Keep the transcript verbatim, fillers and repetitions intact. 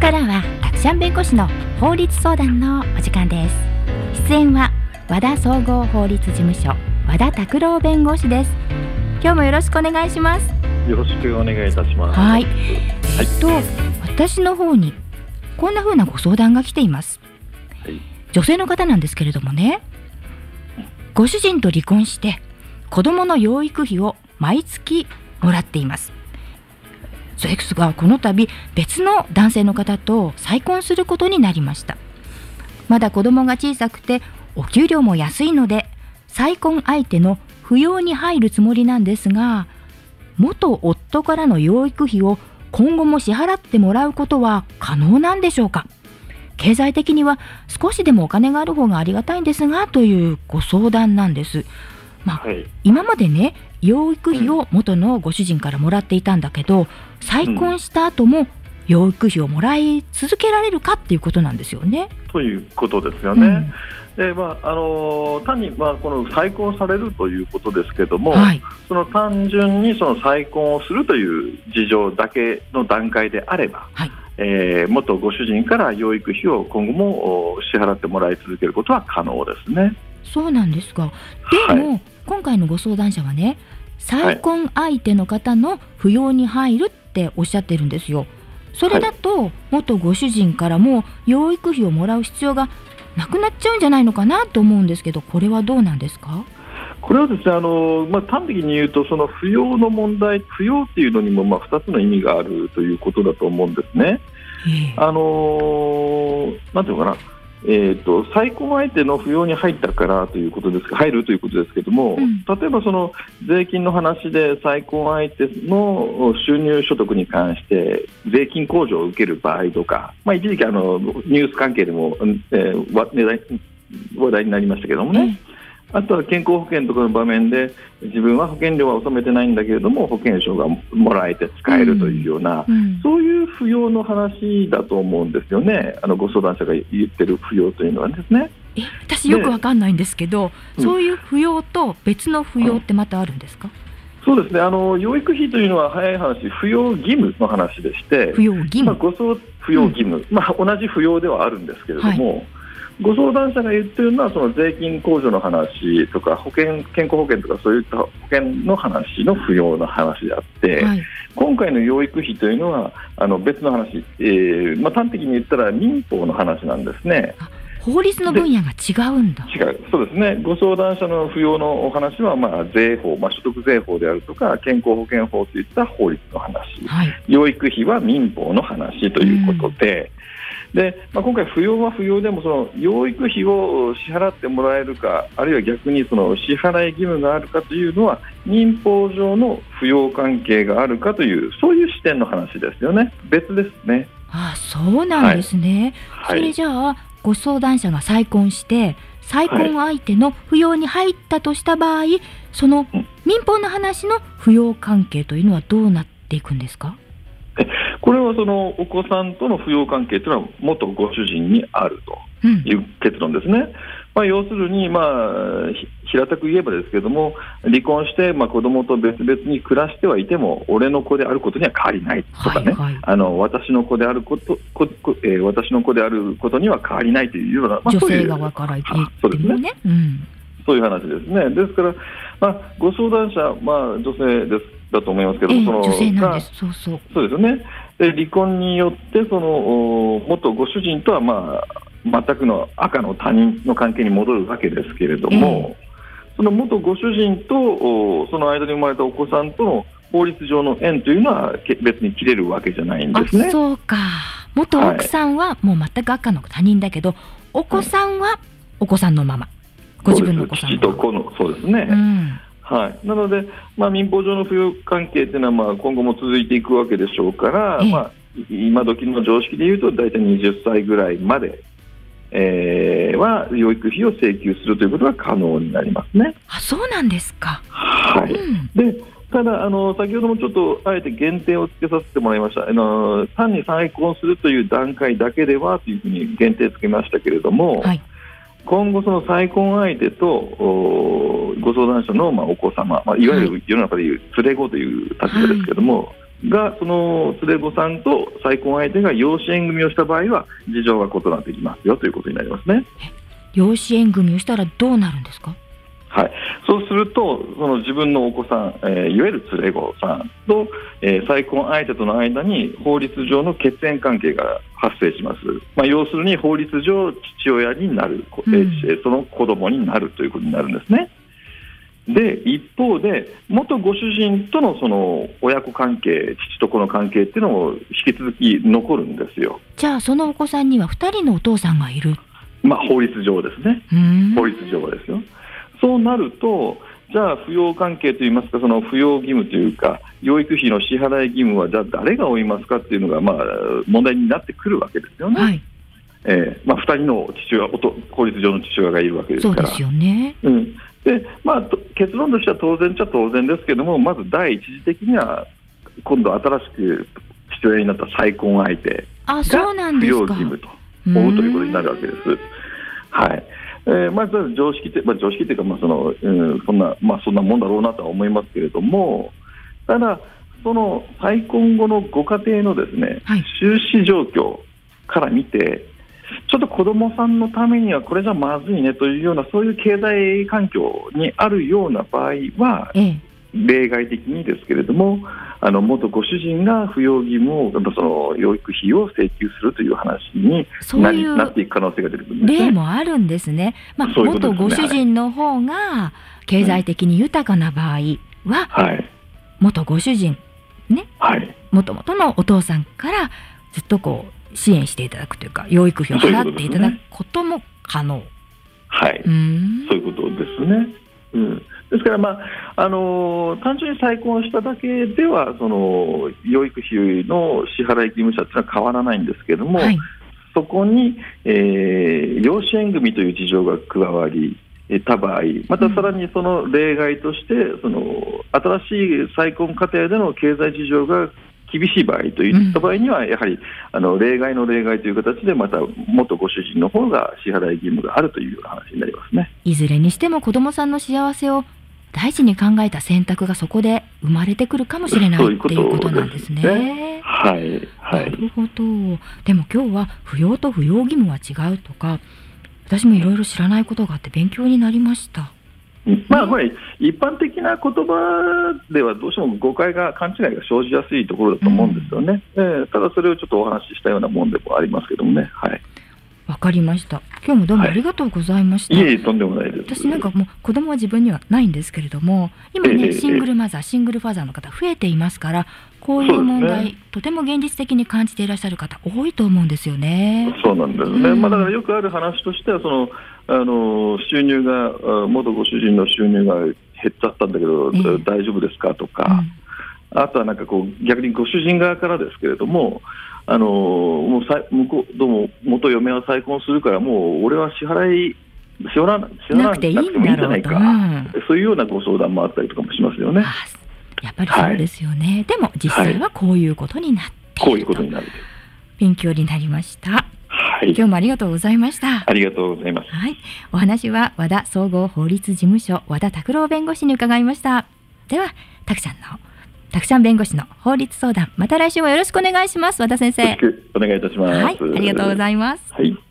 からはアクション弁護士の法律相談のお時間です。出演は和田総合法律事務所和田拓郎弁護士です。今日もよろしくお願いします。 よろしくお願いいたします。 はい、えっと、はい、私の方にこんな風なご相談が来ています、はい、女性の方なんですけれどもね、ご主人と離婚して子供の養育費を毎月もらっています。それがこの度別の男性の方と再婚することになりました。まだ子供が小さくてお給料も安いので再婚相手の扶養に入るつもりなんですが、元夫からの養育費を今後も支払ってもらうことは可能なんでしょうか。経済的には少しでもお金がある方がありがたいんですがというご相談なんです。まあはい、今までね、養育費を元のご主人からもらっていたんだけど、うん、再婚した後も養育費をもらい続けられるかっていうことなんですよね。 ということですよね、うんでまああのー、単に、まあ、この再婚されるということですけども、はい、その単純にその再婚をするという事情だけの段階であれば、はいえー、元ご主人から養育費を今後も支払ってもらい続けることは可能ですね。 そうなんですが、でも、はい、今回のご相談者はね、再婚相手の方の扶養に入るっておっしゃってるんですよ。それだと元ご主人からも養育費をもらう必要がなくなっちゃうんじゃないのかなと思うんですけど、これはどうなんですか？ これはですね、あの、まあ、端的に言うとその扶養の問題、扶養っていうのにもまあふたつの意味があるということだと思うんですね。えー、あのなんていうのかな、えー、と再婚相手の扶養に入ったからということですか、入るということですけども、うん、例えばその税金の話で再婚相手の収入所得に関して税金控除を受ける場合とか、まあ、一時期あのニュース関係でも、えー、話題になりましたけどもね、うんあとは健康保険とかの場面で自分は保険料は納めてないんだけれども保険証がもらえて使えるというような、うんうん、そういう扶養の話だと思うんですよね。あのご相談者が言ってる扶養というのはですね。 え私よくわかんないんですけど、そういう扶養と別の扶養ってまたあるんですか？ うん、そうですね、あの養育費というのは早い話扶養義務の話でして、 扶養義務、 まあ、ご相扶養義務、うんまあ、同じ扶養ではあるんですけれども、はいご相談者が言っているのはその税金控除の話とか保険健康保険とかそういった保険の話の扶養の話であって、はい、今回の養育費というのはあの別の話、えーまあ、端的に言ったら民法の話なんですね。 法律の分野が違うんだ。 違う、そうですね。ご相談者の扶養のお話は、まあ、税法、まあ、所得税法であるとか健康保険法といった法律の話、はい、養育費は民法の話ということで、うんでまあ、今回扶養は扶養でもその養育費を支払ってもらえるかあるいは逆にその支払い義務があるかというのは民法上の扶養関係があるかというそういう視点の話ですよね。別ですね。 ああそうなんですね、はい、それじゃあご相談者が再婚して再婚相手の扶養に入ったとした場合、はい、その民法の話の扶養関係というのはどうなっていくんですか？ これはそのお子さんとの扶養関係というのは元ご主人にあるという結論ですね、うんまあ、要するに、まあ、平たく言えばですけれども離婚して、まあ、子供と別々に暮らしてはいても俺の子であることには変わりないとかね、はいはい、あの私の子であること、こえー、私の子であることには変わりないというような、まあ、 女性側から言ってもね、うん、 そういう話ですね。ですから、まあ、ご相談者、まあ、女性ですだと思いますけど、 えー、 その女性なんです。そうそう。 そうですよね。で離婚によってその元ご主人とは、まあ、全くの赤の他人の関係に戻るわけですけれども、えー、その元ご主人とその間に生まれたお子さんとの法律上の縁というのは別に切れるわけじゃないんですね。 あ、そうか。元奥さんはもう全く赤の他人だけど、はい、お子さんはお子さんのまま、ご自分のお子さんのまま。 父と子の、そうですね、うんはい、なので、まあ、民法上の扶養関係というのはまあ今後も続いていくわけでしょうから、ええまあ、今時の常識でいうと大体にじゅっさいぐらいまで、えー、は養育費を請求するということが可能になりますね。 あ、そうなんですか。 はい、うん、でただあの先ほどもちょっとあえて限定をつけさせてもらいました。あの単に再婚するという段階だけではというふうに限定つけましたけれども、はい、今後その再婚相手とご相談者のまあお子様、まあ、いわゆる世の中でいう連れ子という立場ですけれども、はい、 がその連れ子さんと再婚相手が養子縁組をした場合は事情が異なってきますよということになりますね。 養子縁組をしたらどうなるんですか？ はい、そうするとその自分のお子さん、えー、いわゆる連れ子さんと、えー、再婚相手との間に法律上の血縁関係が発生します。まあ、要するに法律上父親になる、うん、えー、その子供になるということになるんですね。で一方で元ご主人とのその親子関係、父と子の関係っていうのも引き続き残るんですよ。 じゃあそのお子さんにはふたりのお父さんがいる。 まあ、法律上ですね。法律上ですよ。そうなるとじゃあ扶養関係といいますか、その扶養義務というか養育費の支払い義務はじゃあ誰が負いますかっていうのがまあ問題になってくるわけですよね。はい、えーまあ、ふたりの父親、法律上の父親がいるわけですから。 そうですよね。 うんでまあ、結論としては当然っちゃ当然ですけども、まず第一次的には今度新しく父親になった再婚相手が扶養義務と負うということになるわけです。はい、えー、まず常識て、まあ、常識というか、まあそのうん、そんなまあ、そんなもんだろうなとは思いますけれども、ただその再婚後のご家庭のですね、はい、収支状況から見てちょっと子どもさんのためにはこれじゃまずいねというようなそういう経済環境にあるような場合は、ええ、例外的にですけれどもあの元ご主人が扶養義務をその養育費を請求するという話になりなっていく可能性が出てくるんですね。 例もあるんですね。まあ、ううですね。元ご主人の方が経済的に豊かな場合は、はい、元ご主人ね、はい、元々のお父さんからずっとこう支援していただくというか養育費を払っていただくことも可能。 はい、そういうことですね。うん、ですから、まああのー、単純に再婚しただけではその養育費の支払い義務者というのは変わらないんですけれども、はい、そこに、えー、養子縁組という事情が加わりた場合、またさらにその例外として、うん、その新しい再婚家庭での経済事情が厳しい場合といった場合には、やはりあの例外の例外という形でまた元ご主人の方が支払い義務があるというような話になりますね。 いずれにしても子どもさんの幸せを大事に考えた選択がそこで生まれてくるかもしれないっていうことなんですね。 はいはい。 なるほど。でも今日は扶養と扶養義務は違うとか、私もいろいろ知らないことがあって勉強になりました。 まあ、これ一般的な言葉ではどうしても誤解が勘違いが生じやすいところだと思うんですよね。うん、えー、ただそれをちょっとお話ししたようなもんでもありますけどもね。はい。 わかりました。今日もどうもありがとうございました。 はい、いえいえ、とんでもないです。 私なんかもう子供は自分にはないんですけれども、今ね、えー、シングルマザー、シングルファザーの方増えていますから、こういう問題、ね、とても現実的に感じていらっしゃる方多いと思うんですよね。 そうなんですね。うん、まあ、だからよくある話としてはそのあの収入が元ご主人の収入が減っちゃったんだけど、えー、大丈夫ですかとか、うん、あとはなんかこう逆にご主人側からですけれども、あのもうさ向こうどうも元嫁は再婚するからもう俺は支払い支払わなくてもいいんじゃないか、うん、そういうようなご相談もあったりとかもしますよね。 やっぱりそうですよね。はい、でも実際はこういうことになっていると、 はい、こういうことになると勉強になりました。はい、今日もありがとうございました。 ありがとうございます。 はい、お話は和田総合法律事務所和田拓郎弁護士に伺いました。ではたくちゃんのたくちゃん弁護士の法律相談、また来週もよろしくお願いします。和田先生、 よろしくお願いいたします。 はい、ありがとうございます。 はい。